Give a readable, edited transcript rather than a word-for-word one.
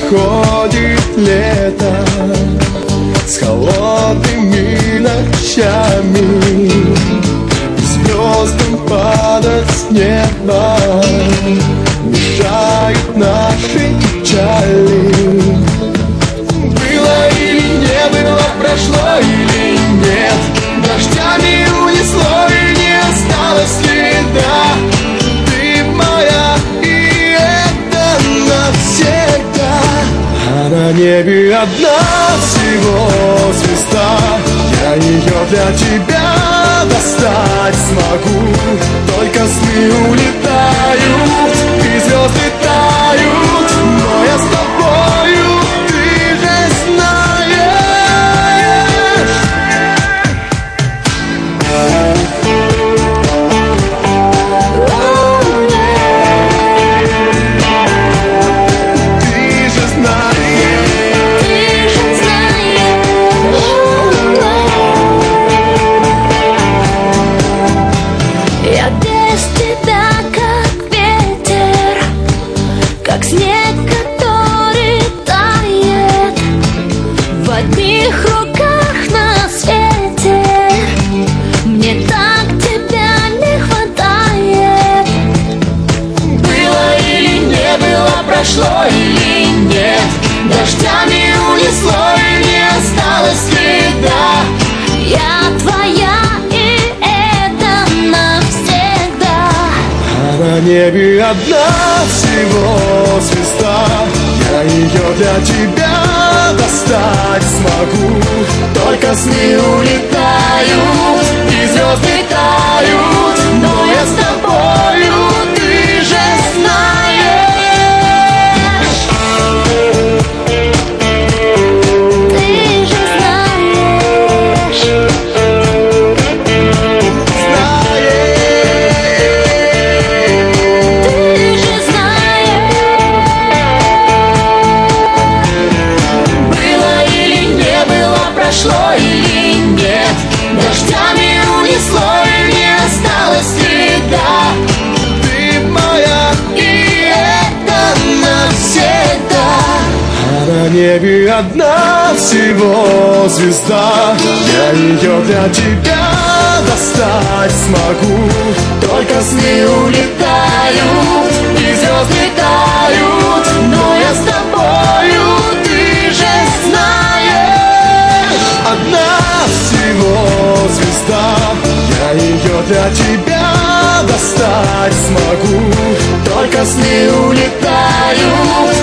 приходит лето с холодными ночами, звездам падать с неба мешают наши печали. Было или не было, прошло или нет, дождями унесло и не осталось следа. Ты моя, и это навсегда. А на небе одна всего звезда, я ее для тебя достать смогу. Только сны улетают и звезды тают, но я с тобою, ты же знаешь. Ты же знаешь. Я без тебя как ветер, как снег, который тает в одних руках на свете. Мне так тебя не хватает. Было или не было, прошло или нет, дождями унесло и не осталось следа. Я твоя, и это навсегда. А на небе одна всего звезда, я ее для тебя достать смогу. Только сны улетают и звезды тают, но я с тобою, ты же знаешь. Ты же знаешь. Ты же знаешь. Было или не было, прошло или нет, дождями унесло и не осталось следа. Ты моя, И это навсегда. а на небе одна всего звезда, я ее для тебя достать смогу. Только сны улетают и звезды тают, но я с тобою, ты же знаешь. Одна всего звезда, я ее для тебя достать смогу. Только сны улетают